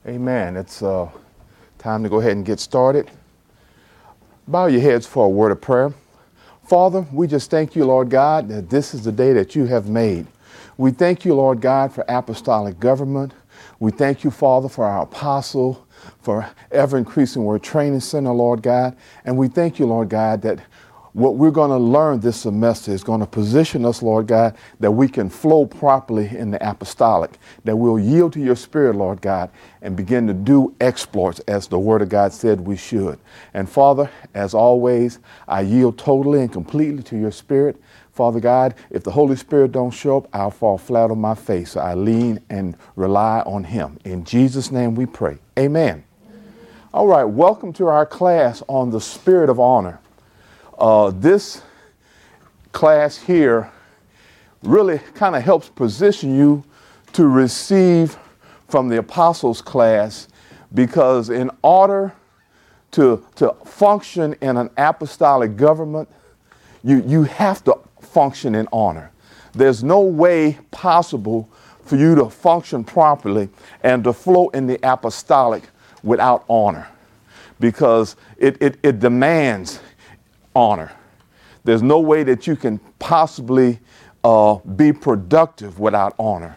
Amen. It's time to go ahead and get started. Bow your heads for a word of prayer. Father, we just thank you, Lord God, that this is the day that you have made. We thank you, Lord God, for apostolic government. We thank you, Father, for our apostle, for ever-increasing word training center, Lord God. And we thank you, Lord God, that what we're going to learn this semester is going to position us, Lord God, that we can flow properly in the apostolic, that we'll yield to your spirit, Lord God, and begin to do exploits as the word of God said we should. And Father, as always, I yield totally and completely to your spirit. Father God, if the Holy Spirit don't show up, I'll fall flat on my face. So I lean and rely on him. In Jesus' name we pray. Amen. All right, welcome to our class on the spirit of honor. This class here really kind of helps position you to receive from the apostles' class, because in order to function in an apostolic government, you have to function in honor. There's no way possible for you to function properly and to flow in the apostolic without honor, because it demands honor. There's no way that you can possibly be productive without honor.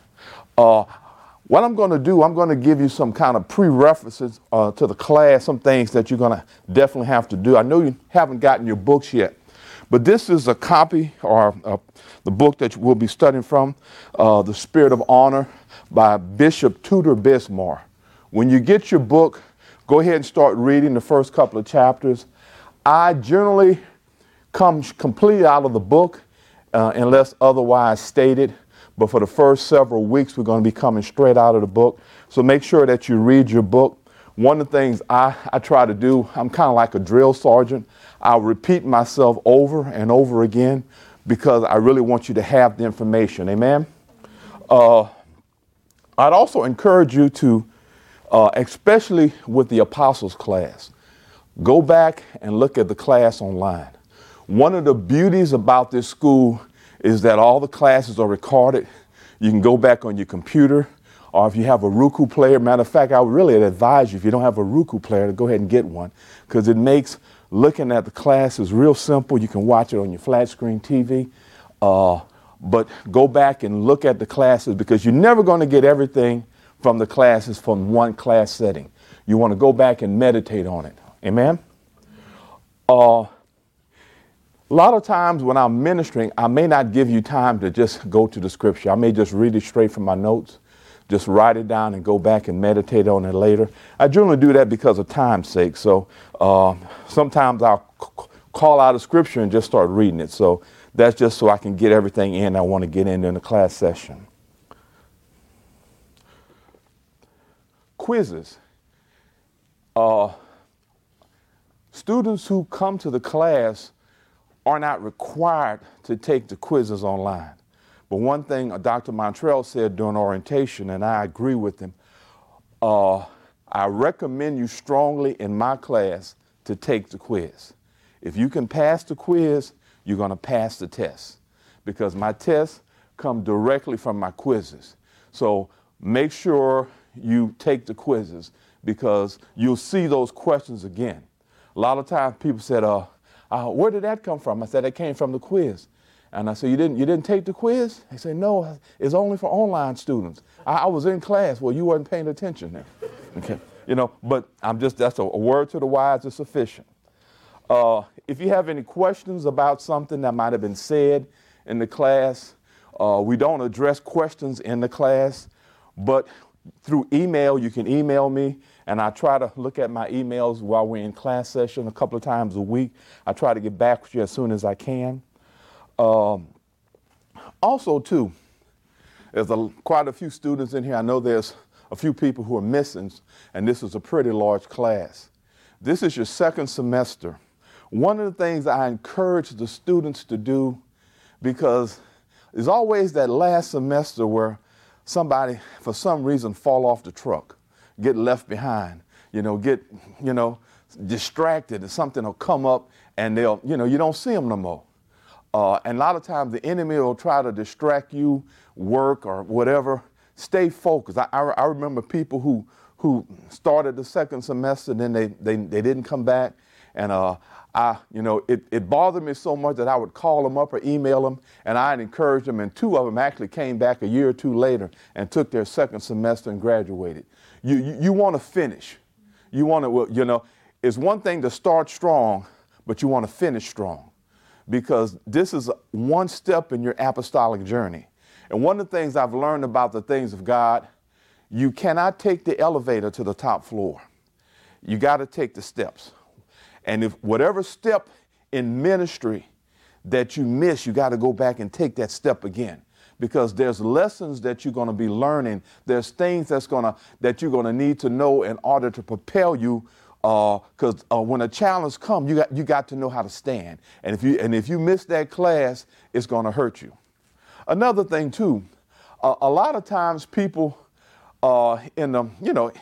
What I'm going to do, I'm going to give you some kind of pre-references to the class, some things that you're going to definitely have to do. I know you haven't gotten your books yet, but this is a copy or the book that we'll be studying from, The Spirit of Honor by Bishop Tudor Bismarck. When you get your book, go ahead and start reading the first couple of chapters. I generally come completely out of the book unless otherwise stated. But for the first several weeks, we're going to be coming straight out of the book. So make sure that you read your book. One of the things I try to do, I'm kind of like a drill sergeant. I'll repeat myself over and over again because I really want you to have the information. Amen. I'd also encourage you to, especially with the apostles class, go back and look at the class online. One of the beauties about this school is that all the classes are recorded. You can go back on your computer, or if you have a Roku player. Matter of fact, I would really advise you, if you don't have a Roku player, to go ahead and get one, because it makes looking at the classes real simple. You can watch it on your flat screen TV, but go back and look at the classes, because you're never going to get everything from the classes from one class setting. You want to go back and meditate on it. Amen. A lot of times when I'm ministering, I may not give you time to just go to the scripture. I may just read it straight from my notes, just write it down and go back and meditate on it later. I generally do that because of time's sake. So sometimes I'll call out a scripture and just start reading it. So that's just so I can get everything in I want to get in the class session. Quizzes. Students who come to the class are not required to take the quizzes online. But one thing Dr. Montrell said during orientation, and I agree with him, I recommend you strongly in my class to take the quiz. If you can pass the quiz, you're going to pass the test, because my tests come directly from my quizzes. So make sure you take the quizzes, because you'll see those questions again. A lot of times people said, where did that come from? I said, it came from the quiz. And I said, you didn't take the quiz? They said, no, it's only for online students. I was in class. Well, you weren't paying attention then. Okay. But that's a word to the wise is sufficient. If you have any questions about something that might have been said in the class, we don't address questions in the class, but through email, you can email me, and I try to look at my emails while we're in class session a couple of times a week. I try to get back with you as soon as I can. Also, too, there's quite a few students in here. I know there's a few people who are missing, and this is a pretty large class. This is your second semester. One of the things I encourage the students to do, because there's always that last semester where somebody, for some reason, fall off the truck, get left behind, get distracted, and something will come up and they'll, you don't see them no more. And a lot of times the enemy will try to distract you, work or whatever. Stay focused. I remember people who who started the second semester, then they didn't come back. And it bothered me so much that I would call them up or email them, and I'd encourage them. And 2 of them actually came back a year or 2 later and took their second semester and graduated. You want to finish. You want to, it's one thing to start strong, but you want to finish strong, because this is one step in your apostolic journey. And one of the things I've learned about the things of God, you cannot take the elevator to the top floor. You got to take the steps. And if whatever step in ministry that you miss, you got to go back and take that step again, because there's lessons that you're going to be learning. There's things that you're going to need to know in order to propel you. Because when a challenge comes, you got to know how to stand. And if you miss that class, it's going to hurt you. Another thing too, a lot of times people when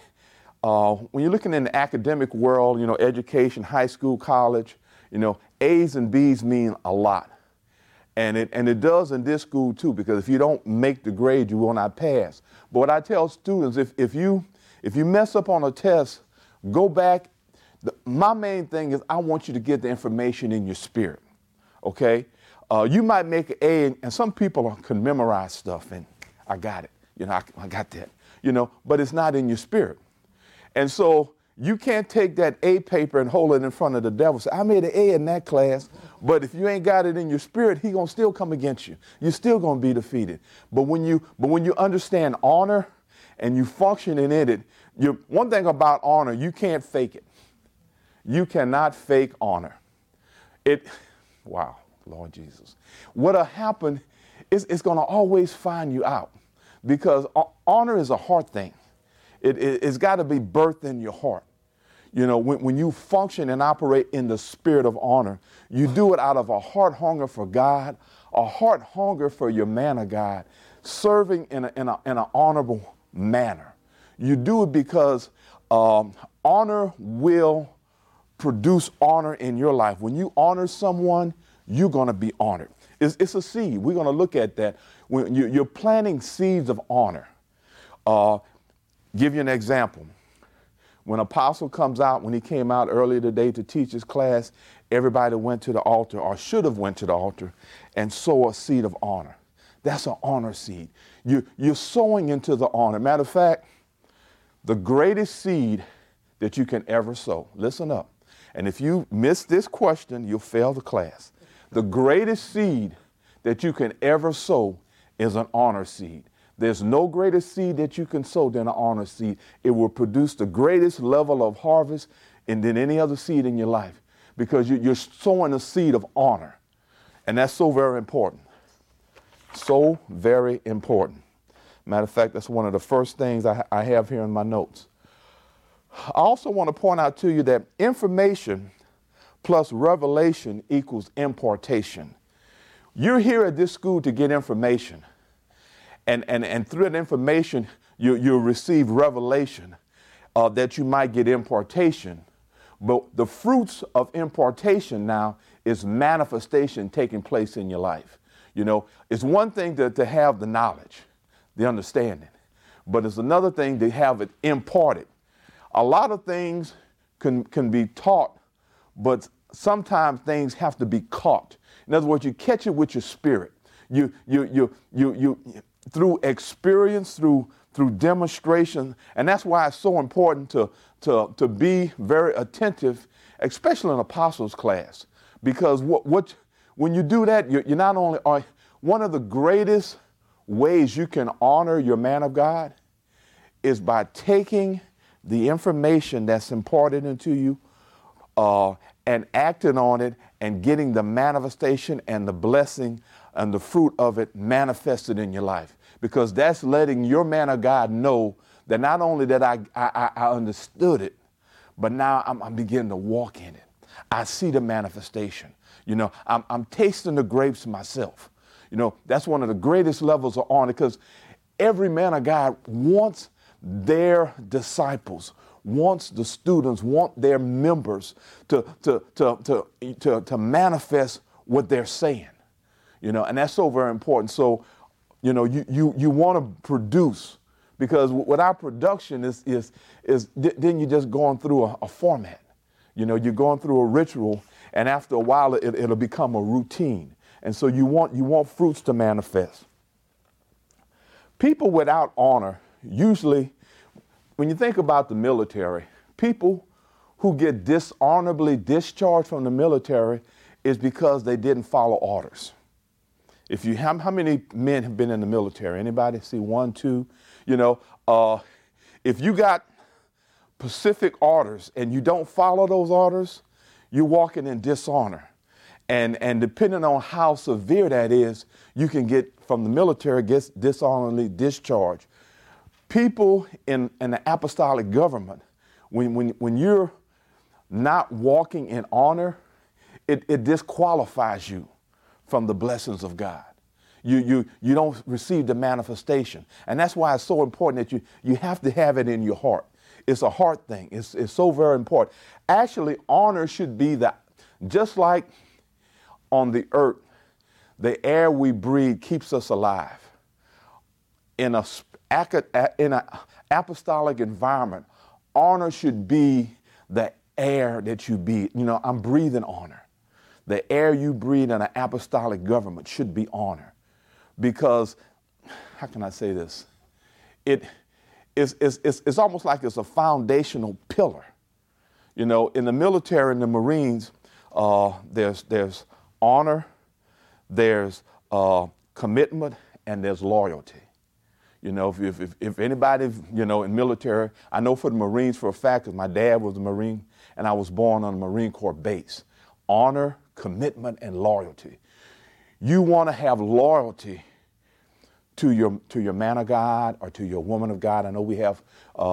you're looking in the academic world, education, high school, college, A's and B's mean a lot. And it does in this school too, because if you don't make the grade, you will not pass. But what I tell students, if you mess up on a test, go back. My main thing is I want you to get the information in your spirit. Okay? You might make an A, and some people can memorize stuff, and I got it. I got that. But it's not in your spirit. And so you can't take that A paper and hold it in front of the devil and say, I made an A in that class, but if you ain't got it in your spirit, he's going to still come against you. You're still going to be defeated. But when you understand honor and you function in it, one thing about honor, you can't fake it. You cannot fake honor. Wow, Lord Jesus. What'll happen is it's going to always find you out, because honor is a heart thing. It's got to be birthed in your heart. When you function and operate in the spirit of honor, you do it out of a heart hunger for God, a heart hunger for your man of God, serving in an honorable manner. You do it because honor will produce honor in your life. When you honor someone, you're going to be honored. It's a seed. We're going to look at that. When you're planting seeds of honor. Give you an example. When Apostle comes out, when he came out earlier today to teach his class, everybody went to the altar, or should have went to the altar, and sow a seed of honor. That's an honor seed. You're sowing into the honor. Matter of fact, the greatest seed that you can ever sow. Listen up. And if you miss this question, you'll fail the class. The greatest seed that you can ever sow is an honor seed. There's no greater seed that you can sow than an honor seed. It will produce the greatest level of harvest than any other seed in your life, because you're sowing a seed of honor. And that's so very important. So very important. Matter of fact, that's one of the first things I have here in my notes. I also want to point out to you that information plus revelation equals impartation. You're here at this school to get information. And through that information, you'll receive revelation that you might get impartation. But the fruits of impartation now is manifestation taking place in your life. It's one thing to have the knowledge, the understanding, but it's another thing to have it imparted. A lot of things can be taught, but sometimes things have to be caught. In other words, you catch it with your spirit. You through experience, through demonstration, and that's why it's so important to be very attentive, especially in apostles' class, because when you do that, you're not only one of the greatest ways you can honor your man of God is by taking the information that's imparted into you and acting on it and getting the manifestation and the blessing and the fruit of it manifested in your life. Because that's letting your man of God know that not only that I understood it, but now I'm beginning to walk in it. I see the manifestation. I'm tasting the grapes myself. That's one of the greatest levels of honor, because every man of God wants their disciples, wants the students, want their members to manifest what they're saying, and that's so very important. So, you want to produce Because without production then you're just going through a format. You know, you're going through a ritual, and after a while it'll become a routine. And so you want fruits to manifest. People without honor, usually, when you think about the military, people who get dishonorably discharged from the military is because they didn't follow orders. How many men have been in the military? Anybody see 1, 2? You know, if you got specific orders and you don't follow those orders, you're walking in dishonor. And depending on how severe that is, you can get from the military, gets dishonorably discharged. People in the apostolic government, when you're not walking in honor, it disqualifies you from the blessings of God. You don't receive the manifestation. And that's why it's so important that you have to have it in your heart. It's a heart thing. It's so very important. Actually, honor should be just like on the earth, the air we breathe keeps us alive. In an apostolic environment, honor should be the air that you breathe. You know, I'm breathing honor. The air you breathe in an apostolic government should be honor. Because, how can I say this? It's almost like it's a foundational pillar. You know, in the military and the Marines, there's honor, there's commitment, and there's loyalty. You know, if anybody, you know, in military, I know for the Marines for a fact, because my dad was a Marine and I was born on a Marine Corps base. Honor, commitment, and loyalty. You want to have loyalty to your man of God or to your woman of God. I know we have,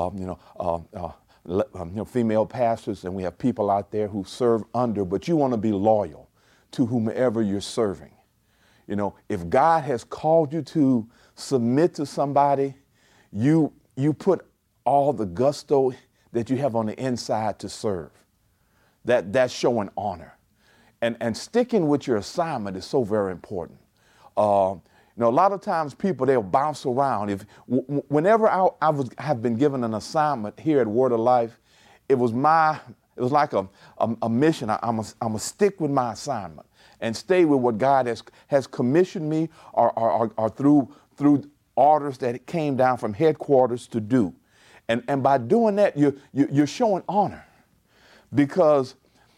female pastors, and we have people out there who serve under, but you want to be loyal to whomever you're serving. You know, if God has called you to submit to somebody, you put all the gusto that you have on the inside to serve. That's showing honor. And sticking with your assignment is so very important. You know, a lot of times people, they'll bounce around. Whenever I have been given an assignment here at Word of Life, it was like a mission. I'm a stick with my assignment and stay with what God has commissioned me or through orders that came down from headquarters to do. And by doing that, you're showing honor, because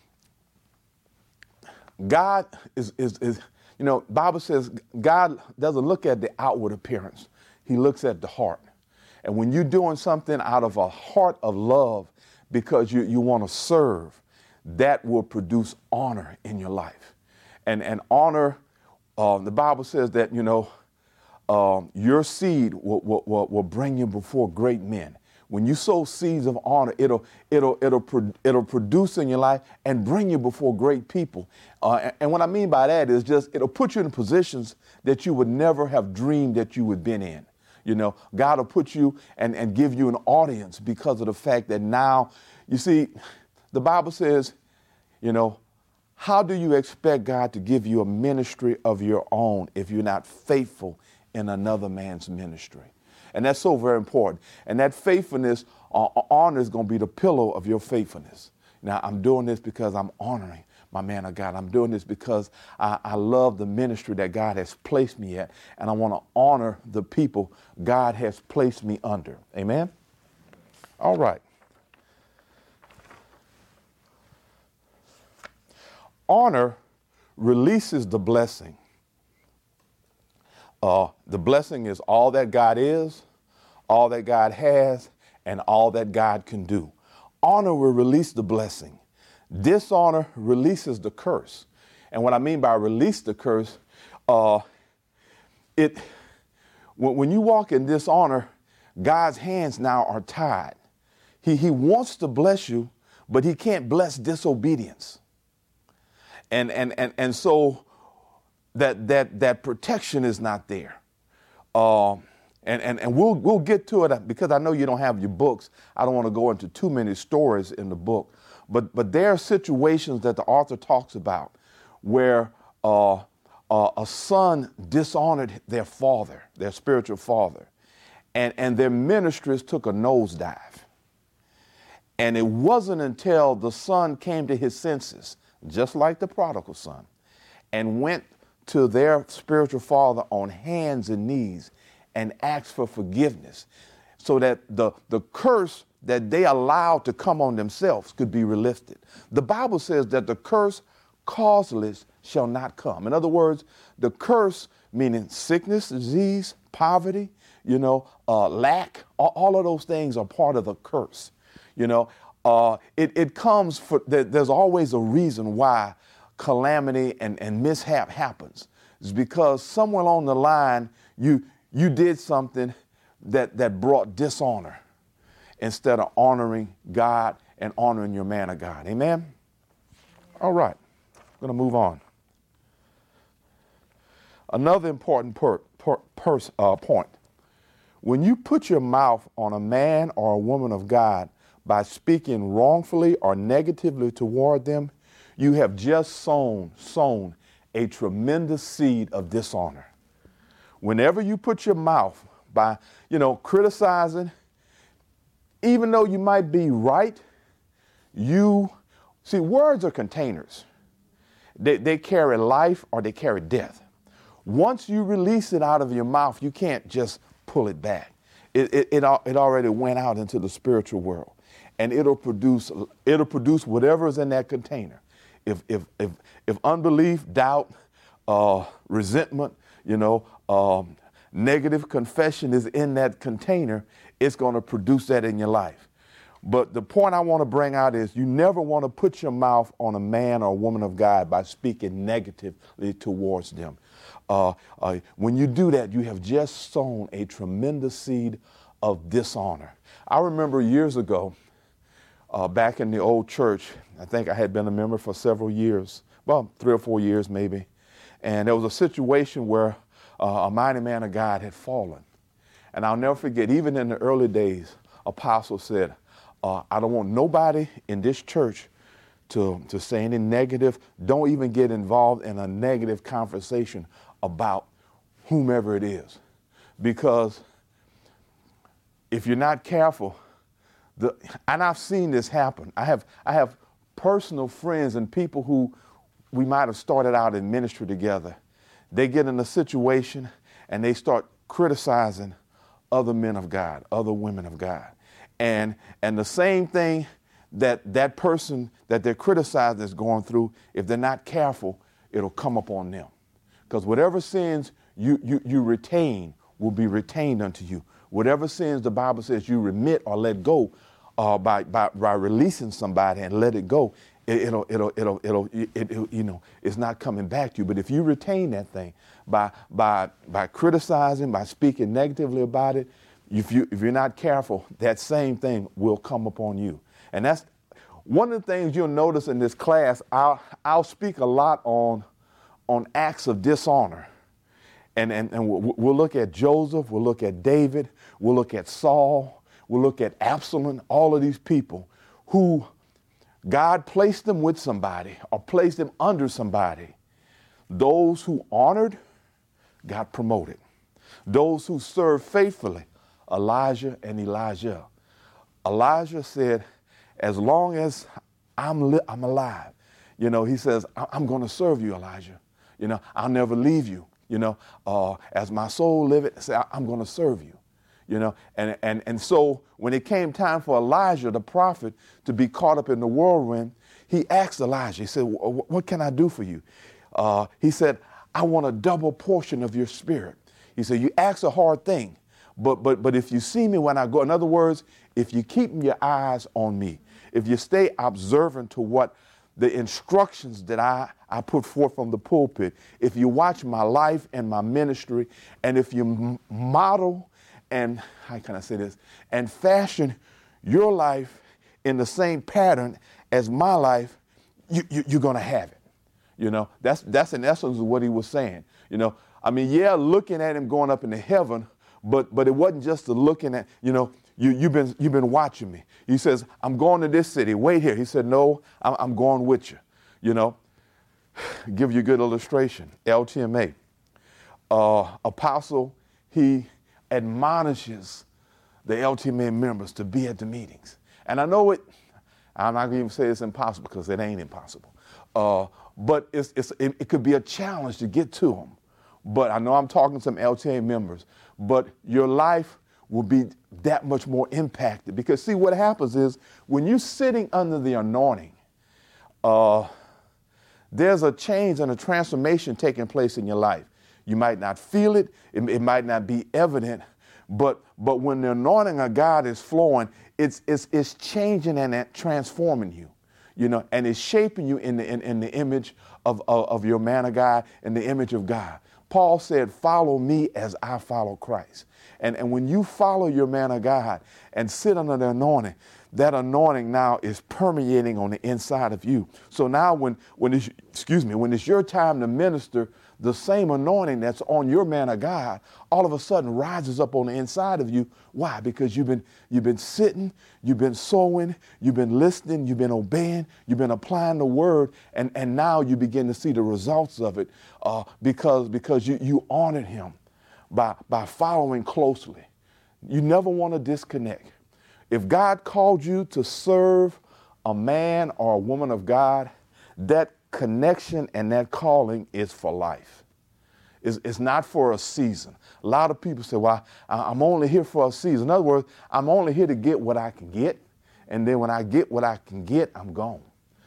God is you know, Bible says God doesn't look at the outward appearance. He looks at the heart. And when you're doing something out of a heart of love because you want to serve, that will produce honor in your life. And honor, the Bible says that, you know, your seed will bring you before great men. When you sow seeds of honor, it'll produce in your life and bring you before great people. And what I mean by that is just it'll put you in positions that you would never have dreamed that you would been in. You know, God will put you and give you an audience because of the fact that now, you see, the Bible says, you know, how do you expect God to give you a ministry of your own if you're not faithful in another man's ministry? And that's so very important. And that faithfulness, honor is going to be the pillow of your faithfulness. Now, I'm doing this because I'm honoring my man of God. I'm doing this because I love the ministry that God has placed me at. And I want to honor the people God has placed me under. Amen? All right. Honor releases the blessing. The blessing is all that God is, all that God has, and all that God can do. Honor will release the blessing. Dishonor releases the curse. And what I mean by release the curse, when you walk in dishonor, God's hands now are tied. He wants to bless you, but he can't bless disobedience. And so that protection is not there. And we'll get to it because I know you don't have your books. I don't want to go into too many stories in the book, but there are situations that the author talks about where a son dishonored their father, their spiritual father, and their ministries took a nosedive. And it wasn't until the son came to his senses, just like the prodigal son, and went to their spiritual father on hands and knees and asked for forgiveness so that the curse that they allowed to come on themselves could be lifted. The Bible says that the curse causeless shall not come. In other words, the curse, meaning sickness, disease, poverty, lack, all of those things are part of the curse. It comes there's always a reason why calamity and mishap happens. It's because somewhere along the line, you did something that brought dishonor instead of honoring God and honoring your man of God. Amen? All right. I'm going to move on. Another important point. When you put your mouth on a man or a woman of God by speaking wrongfully or negatively toward them, you have just sown a tremendous seed of dishonor. Whenever you put your mouth by, criticizing, even though you might be right, words are containers. They carry life or they carry death. Once you release it out of your mouth, you can't just pull it back. It already went out into the spiritual world, and it'll produce whatever is in that container. If unbelief, doubt, resentment, negative confession is in that container, it's going to produce that in your life. But the point I want to bring out is you never want to put your mouth on a man or a woman of God by speaking negatively towards them. When you do that, you have just sown a tremendous seed of dishonor. I remember years ago, back in the old church, I think I had been a member for several years, well, 3 or 4 years maybe. And there was a situation where a mighty man of God had fallen. And I'll never forget, even in the early days, Apostle said, I don't want nobody in this church to say any negative. Don't even get involved in a negative conversation about whomever it is. Because if you're not careful, and I've seen this happen. I have personal friends and people who we might have started out in ministry together. They get in a situation and they start criticizing other men of God, other women of God. And the same thing that person that they're criticizing is going through, if they're not careful, it'll come upon them. Because whatever sins you retain will be retained unto you. Whatever sins the Bible says you remit or let go by releasing somebody and let it go, it's not coming back to you. But if you retain that thing by criticizing, by speaking negatively about it, if you're not careful, that same thing will come upon you. And that's one of the things you'll notice in this class. I'll speak a lot on acts of dishonor. And we'll look at Joseph, we'll look at David, we'll look at Saul, we'll look at Absalom, all of these people who God placed them with somebody or placed them under somebody. Those who honored got promoted. Those who served faithfully, Elijah and Elijah. Elijah said, as long as I'm alive, he says, I'm going to serve you, Elijah. I'll never leave you. As my soul liveth, say, I'm going to serve you. And so when it came time for Elijah, the prophet, to be caught up in the whirlwind, he asked Elijah, he said, what can I do for you? He said, I want a double portion of your spirit. He said, you ask a hard thing, but if you see me when I go, in other words, if you keep your eyes on me, if you stay observant to what the instructions that I put forth from the pulpit, if you watch my life and my ministry, and if you model and, how can I say this, and fashion your life in the same pattern as my life, you're going to have it. That's in essence what he was saying. Looking at him going up into heaven, but it wasn't just the looking at, you've been watching me. He says, I'm going to this city. Wait here. He said, no, I'm going with you. Give you a good illustration. LTMA. Apostle, he admonishes the LTMA members to be at the meetings. And I know I'm not going to even say it's impossible because it ain't impossible. But it could be a challenge to get to them. But I know I'm talking to some LTA members, but your life will be that much more impacted. Because see, what happens is when you're sitting under the anointing, there's a change and a transformation taking place in your life. You might not feel it, it might not be evident, but when the anointing of God is flowing, it's changing and transforming you, and it's shaping you in the image of your man of God, in the image of God. Paul said, follow me as I follow Christ. And when you follow your man of God and sit under the anointing, that anointing now is permeating on the inside of you. So now when it's your time to minister, the same anointing that's on your man of God all of a sudden rises up on the inside of you. Why? Because you've been sitting, you've been sowing, you've been listening, you've been obeying, you've been applying the word, and now you begin to see the results of it because you honored him by following closely. You never want to disconnect. If God called you to serve a man or a woman of God, that connection and that calling is for life. It's not for a season. A lot of people say, well, I'm only here for a season. In other words, I'm only here to get what I can get. And then when I get what I can get, I'm gone.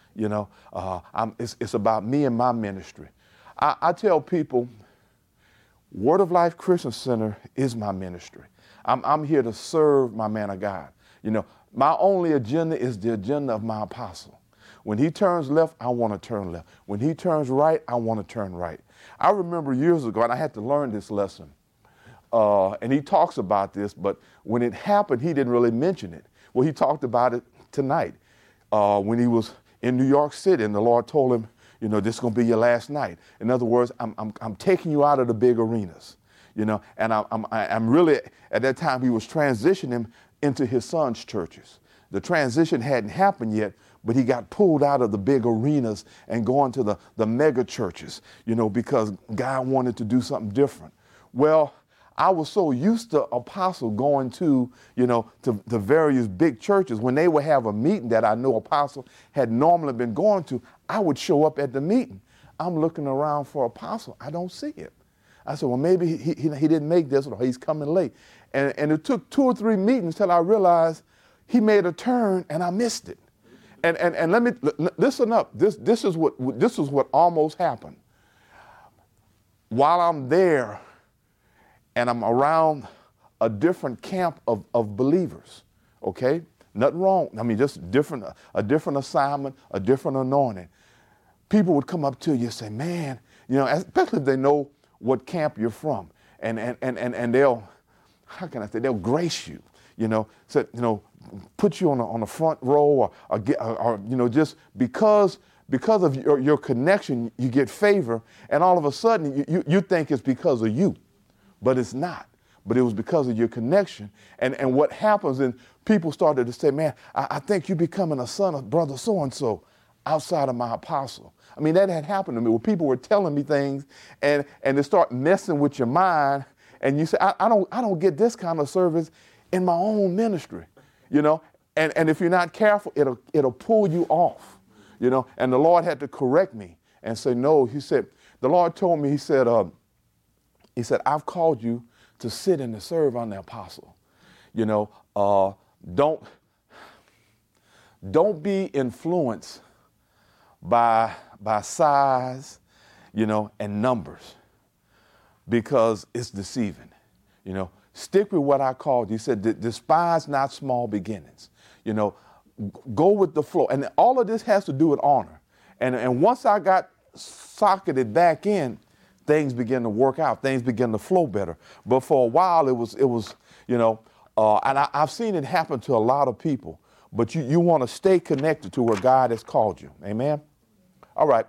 It's about me and my ministry. I tell people, Word of Life Christian Center is my ministry. I'm here to serve my man of God. My only agenda is the agenda of my apostle. When he turns left, I want to turn left. When he turns right, I want to turn right. I remember years ago, and I had to learn this lesson, and he talks about this, but when it happened, he didn't really mention it. Well, he talked about it tonight when he was in New York City, and the Lord told him, this is going to be your last night. In other words, I'm taking you out of the big arenas, and I'm really, at that time, he was transitioning into his son's churches. The transition hadn't happened yet, but he got pulled out of the big arenas and going to the mega churches, because God wanted to do something different. Well, I was so used to Apostle going to the various big churches. When they would have a meeting that I know Apostle had normally been going to, I would show up at the meeting. I'm looking around for Apostle. I don't see him. I said, well, maybe he didn't make this, or he's coming late. And it took 2 or 3 meetings till I realized he made a turn and I missed it. And let me listen up. This is what almost happened. While I'm there and I'm around a different camp of believers, okay? Nothing wrong. I mean, just a different assignment, a different anointing. People would come up to you and say, man, especially if they know what camp you're from, and they'll, how can I say, they'll grace you, put you on the front row, or just because of your connection, you get favor, and all of a sudden you think it's because of you, but it's not. But it was because of your connection. And what happens, and people started to say, man, I think you're becoming a son of brother so-and-so outside of my apostle. I mean, that had happened to me where people were telling me things and they start messing with your mind. And you say, I don't get this kind of service in my own ministry, and if you're not careful, it'll pull you off, and the Lord had to correct me and say, no, he said, the Lord told me, he said, I've called you to sit and to serve on the apostle. Don't be influenced by size, and numbers, because it's deceiving. Stick with what I called. He said, despise not small beginnings. Go with the flow. And all of this has to do with honor. And once I got socketed back in, things began to work out. Things began to flow better. But for a while, it was and I've seen it happen to a lot of people. But you want to stay connected to where God has called you. Amen? All right.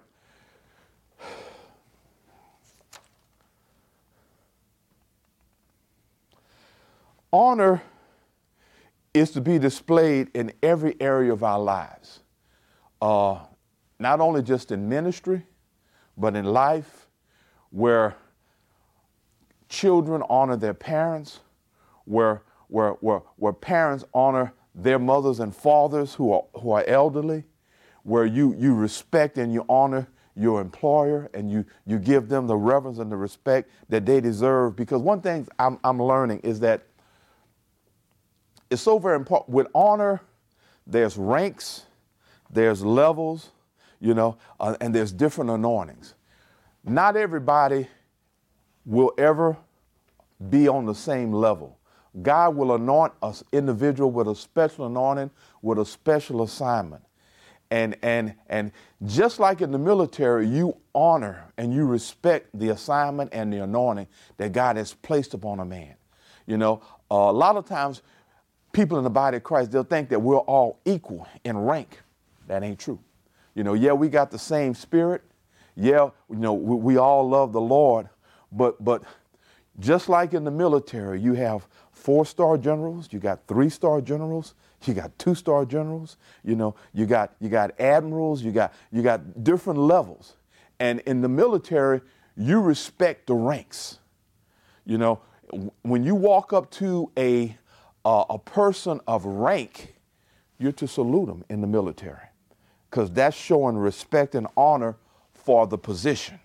Honor is to be displayed in every area of our lives, not only just in ministry, but in life, where children honor their parents, where parents honor their mothers and fathers who are elderly, where you respect and you honor your employer and you give them the reverence and the respect that they deserve. Because one thing I'm learning is that it's so very important. With honor, there's ranks, there's levels, and there's different anointings. Not everybody will ever be on the same level. God will anoint an individual with a special anointing, with a special assignment. And just like in the military, you honor and you respect the assignment and the anointing that God has placed upon a man. A lot of times people in the body of Christ, they'll think that we're all equal in rank. That ain't true. Yeah, we got the same spirit. Yeah, we all love the Lord, but just like in the military, you have 4-star generals, you got 3-star generals, you got 2-star generals, you got admirals, you got different levels. And in the military, you respect the ranks. When you walk up to a person of rank, you're to salute them in the military, because that's showing respect and honor for the position.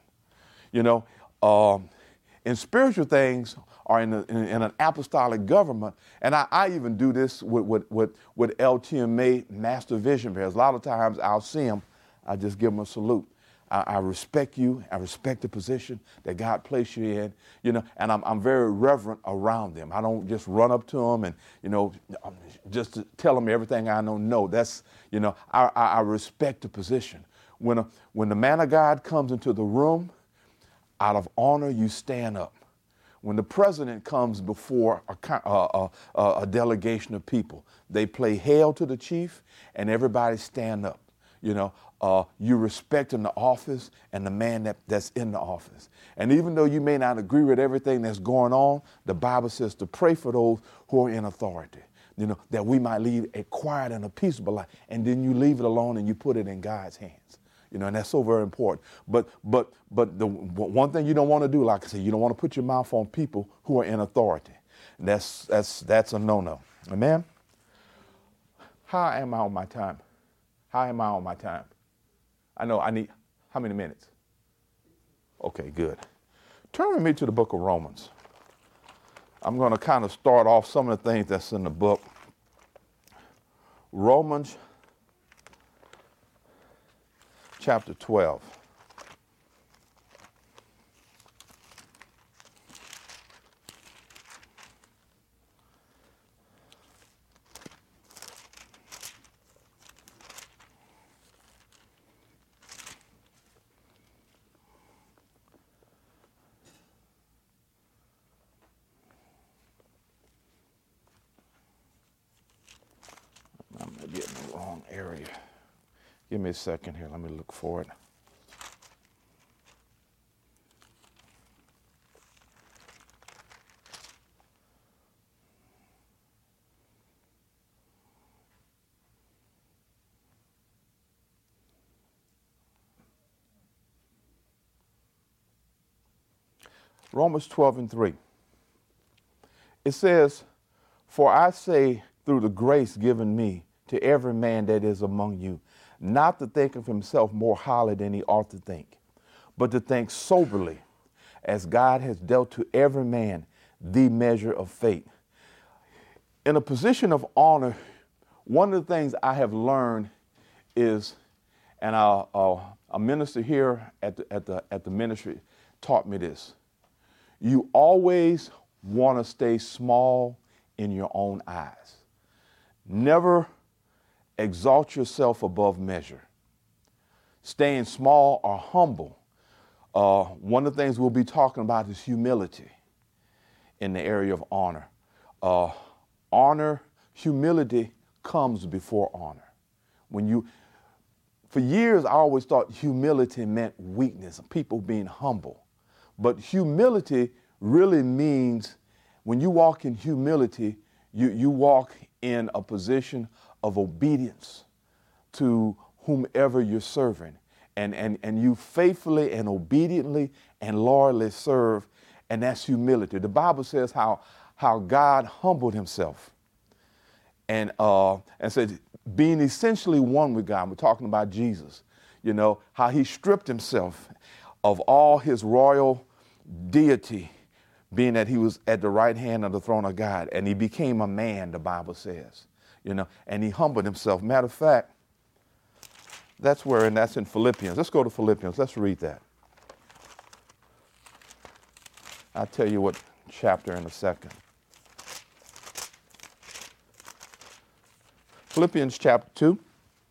In spiritual things, or in an apostolic government, and I even do this with LTMA Master Vision Bearers. A lot of times I'll see them, I just give them a salute. I respect you. I respect the position that God placed you in, and I'm very reverent around them. I don't just run up to them and, just to tell them everything I know. No, that's, I respect the position. When the man of God comes into the room, out of honor, you stand up. When the president comes before a delegation of people, they play hail to the chief and everybody stand up. You respecting the office and the man that's in the office. And even though you may not agree with everything that's going on, the Bible says to pray for those who are in authority, that we might lead a quiet and a peaceable life. And then you leave it alone and you put it in God's hands. And that's so very important. But the one thing you don't want to do, like I said, you don't want to put your mouth on people who are in authority. And that's a no-no. Amen? How am I on my time? I know I need, how many minutes? Okay, good. Turn with me to the book of Romans. I'm going to kind of start off some of the things that's in the book. Romans chapter 12. I'm going to get in the wrong area. Give me a second here. Let me look for it. Romans 12:3. It says, "For I say through the grace given me to every man that is among you, not to think of himself more highly than he ought to think, but to think soberly, as God has dealt to every man the measure of faith." In a position of honor, one of the things I have learned is, and a minister here at the ministry taught me this: you always want to stay small in your own eyes. Never exalt yourself above measure. Staying small or humble. One of the things we'll be talking about is humility in the area of honor. Humility comes before honor. For years, I always thought humility meant weakness, people being humble. But humility really means, when you walk in humility, you walk in a position of obedience to whomever you're serving. And you faithfully and obediently and loyally serve, and that's humility. The Bible says how how God humbled himself and said, being essentially one with God. We're talking about Jesus, how he stripped himself of all his royal deity, being that he was at the right hand of the throne of God, and he became a man, the Bible says, and he humbled himself. Matter of fact, that's in Philippians. Let's go to Philippians. Let's read that. I'll tell you what chapter in a second. Philippians chapter 2.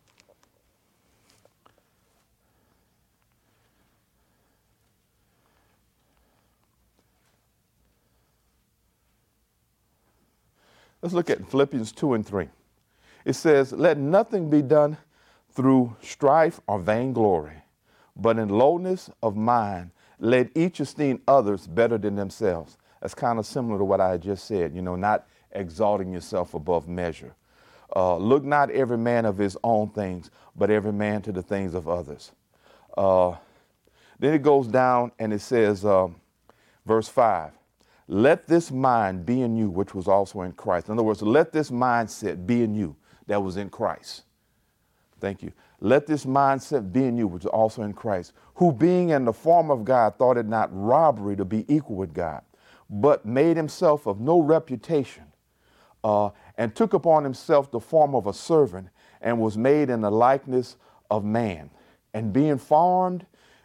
Let's look at Philippians 2 and 3. It says, let nothing be done through strife or vainglory, but in lowliness of mind, let each esteem others better than themselves. That's kind of similar to what I just said, not exalting yourself above measure. Look not every man of his own things, but every man to the things of others. Then it goes down and it says, verse 5, let this mind be in you, which was also in Christ. In other words, let this mindset be in you that was in Christ. Thank you. Let this mindset be in you, which is also in Christ, who being in the form of God thought it not robbery to be equal with God, but made himself of no reputation, and took upon himself the form of a servant, and was made in the likeness of man. And being found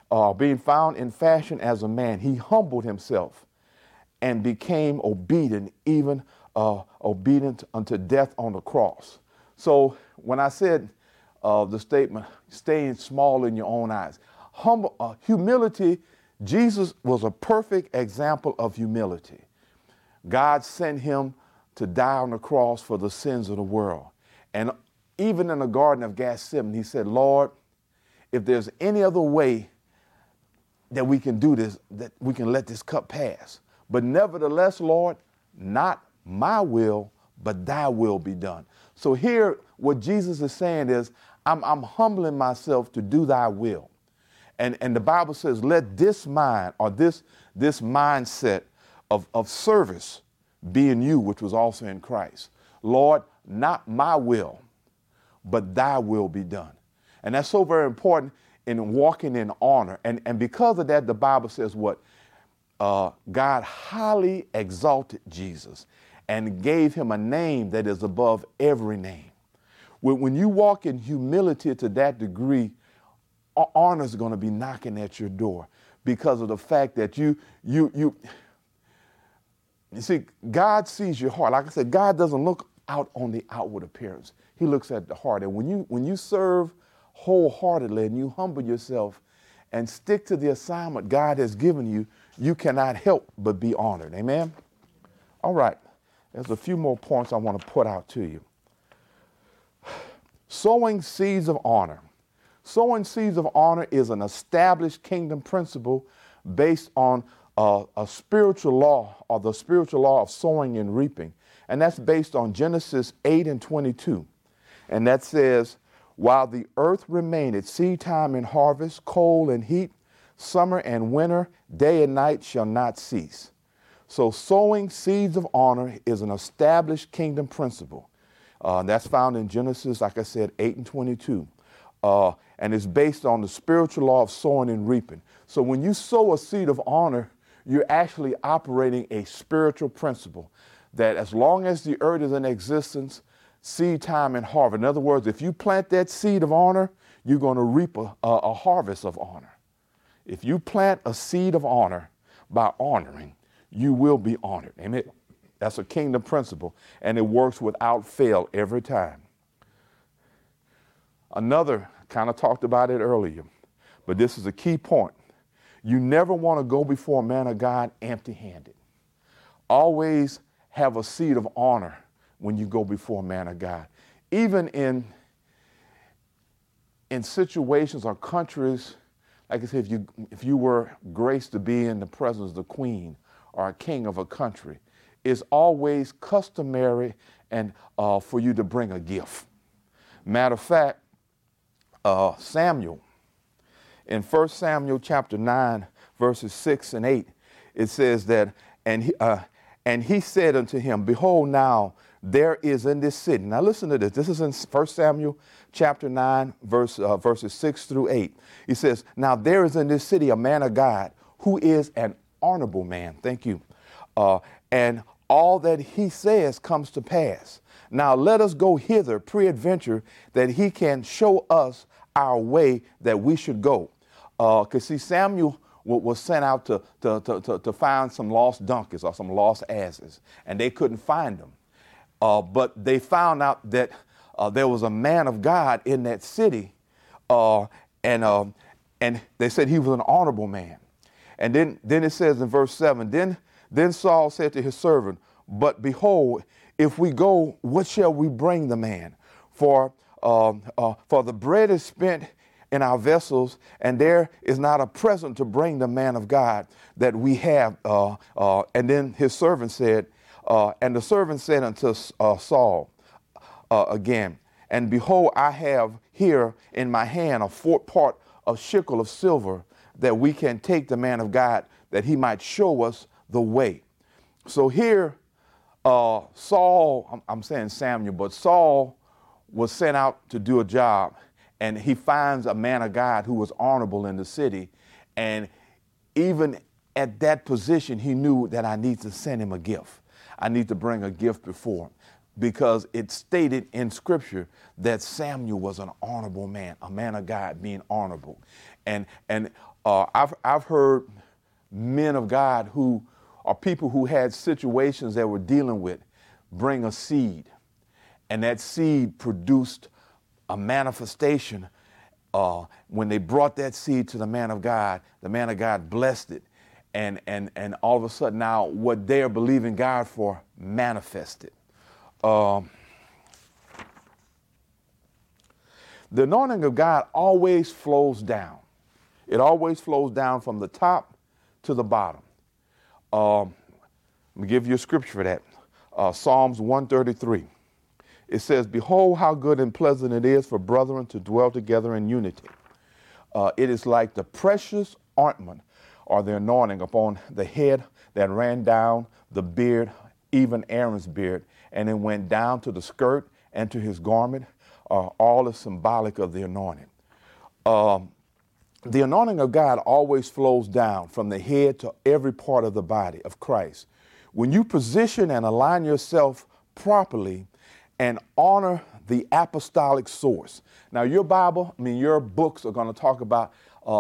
in fashion as a man, he humbled himself and became obedient, even obedient unto death on the cross. So when I said the statement, staying small in your own eyes, humility, Jesus was a perfect example of humility. God sent him to die on the cross for the sins of the world. And even in the Garden of Gethsemane, he said, Lord, if there's any other way that we can do this, that we can let this cup pass. But nevertheless, Lord, not my will, but thy will be done. So here, what Jesus is saying is, I'm humbling myself to do thy will. And the Bible says, let this mind, or this mindset of service be in you, which was also in Christ. Lord, not my will, but thy will be done. And that's so very important in walking in honor. And because of that, the Bible says what? God highly exalted Jesus and gave him a name that is above every name. When you walk in humility to that degree, honor is going to be knocking at your door because of the fact that you see, God sees your heart. Like I said, God doesn't look out on the outward appearance. He looks at the heart. And when you serve wholeheartedly and you humble yourself and stick to the assignment God has given you, you cannot help but be honored. Amen? All right. There's a few more points I want to put out to you. Sowing seeds of honor. Sowing seeds of honor is an established kingdom principle based on a spiritual law, or the spiritual law of sowing and reaping. And that's based on Genesis 8 and 22. And that says, while the earth remaineth, seed time and harvest, cold and heat, summer and winter, day and night shall not cease. So sowing seeds of honor is an established kingdom principle. That's found in Genesis, like I said, 8 and 22. And it's based on the spiritual law of sowing and reaping. So when you sow a seed of honor, you're actually operating a spiritual principle that as long as the earth is in existence, seed time and harvest. In other words, if you plant that seed of honor, you're going to reap a harvest of honor. If you plant a seed of honor by honoring, you will be honored. Amen. That's a kingdom principle, and it works without fail every time. Another, kind of talked about it earlier, but this is a key point. You never want to go before a man of God empty-handed. Always have a seed of honor when you go before a man of God. Even in situations or countries, like I said, if you were graced to be in the presence of the queen or a king of a country, it's always customary and for you to bring a gift. Matter of fact, Samuel, in 1 Samuel chapter 9, verses 6 and 8, it says that, and And he said unto him, behold, now there is in this city. Now listen to this. This is in 1 Samuel chapter 9, verses 6 through 8. He says, now there is in this city a man of God who is an honorable man. Thank you. And all that he says comes to pass. Now let us go hither, peradventure, that he can show us our way that we should go. Because see, Samuel was sent out to find some lost donkeys or some lost asses, and they couldn't find them. But they found out that there was a man of God in that city, and they said he was an honorable man. And then it says in verse 7, then Saul said to his servant, but behold, if we go, what shall we bring the man? For the bread is spent in our vessels, and there is not a present to bring the man of God that we have. And then his servant said, and the servant said unto Saul again, and behold, I have here in my hand a fourth part of shekel of silver, that we can take the man of God, that he might show us the way. So here, Saul, I'm saying Samuel, but Saul was sent out to do a job, and he finds a man of God who was honorable in the city. And even at that position, he knew that I need to send him a gift. I need to bring a gift before him, because it stated in scripture that Samuel was an honorable man, a man of God being honorable. And I've heard men of God who are people who had situations they were dealing with bring a seed, and that seed produced a manifestation. When they brought that seed to the man of God blessed it. And all of a sudden now what they're believing God for manifested. The anointing of God always flows down. It always flows down from the top to the bottom. Let me give you a scripture for that. Psalms 133. It says, behold, how good and pleasant it is for brethren to dwell together in unity. It is like the precious ointment or the anointing upon the head that ran down the beard, even Aaron's beard, and it went down to the skirt and to his garment. All is symbolic of the anointing. The anointing of God always flows down from the head to every part of the body of Christ. When you position and align yourself properly and honor the apostolic source. Now, your Bible, your books are going to talk about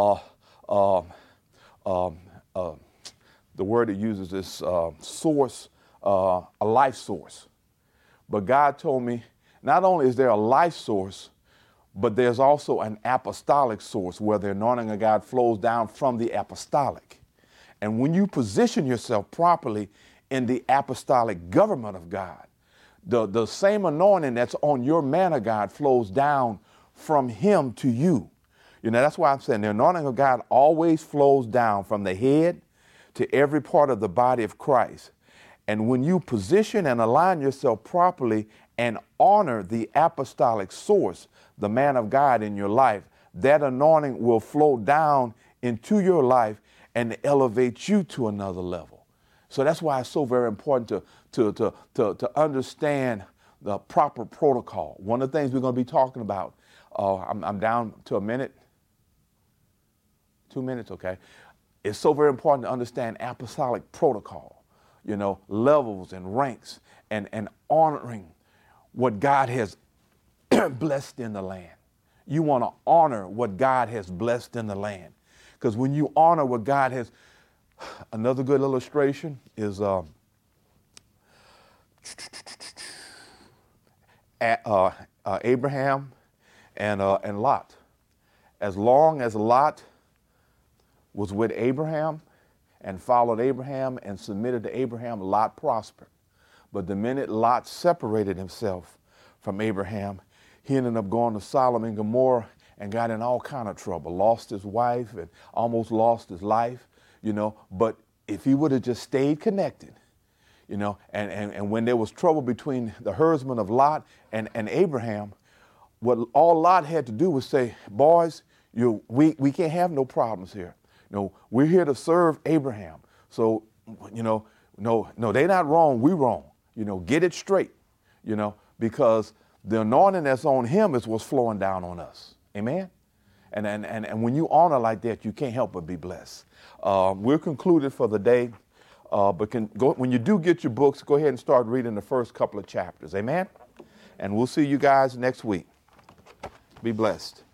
the word it uses is source, a life source. But God told me not only is there a life source, but there's also an apostolic source where the anointing of God flows down from the apostolic. And when you position yourself properly in the apostolic government of God, the same anointing that's on your man of God flows down from him to you. That's why I'm saying the anointing of God always flows down from the head to every part of the body of Christ. And when you position and align yourself properly and honor the apostolic source, the man of God in your life, that anointing will flow down into your life and elevate you to another level. So that's why it's so very important to understand the proper protocol. One of the things we're going to be talking about, I'm down to a minute, 2 minutes, okay. It's so very important to understand apostolic protocol, levels and ranks and honoring what God has blessed in the land. You want to honor what God has blessed in the land. Because when you honor what God has, another good illustration is Abraham and Lot. As long as Lot was with Abraham and followed Abraham and submitted to Abraham, Lot prospered. But the minute Lot separated himself from Abraham, he ended up going to Sodom and Gomorrah and got in all kind of trouble, lost his wife and almost lost his life, But if he would have just stayed connected, and when there was trouble between the herdsmen of Lot and Abraham, what all Lot had to do was say, boys, we can't have no problems here. We're here to serve Abraham. So, No, they're not wrong. We wrong. Get it straight, because the anointing that's on him is what's flowing down on us. Amen. And when you honor like that, you can't help but be blessed. We're concluded for the day. But when you do get your books, go ahead and start reading the first couple of chapters. Amen. And we'll see you guys next week. Be blessed.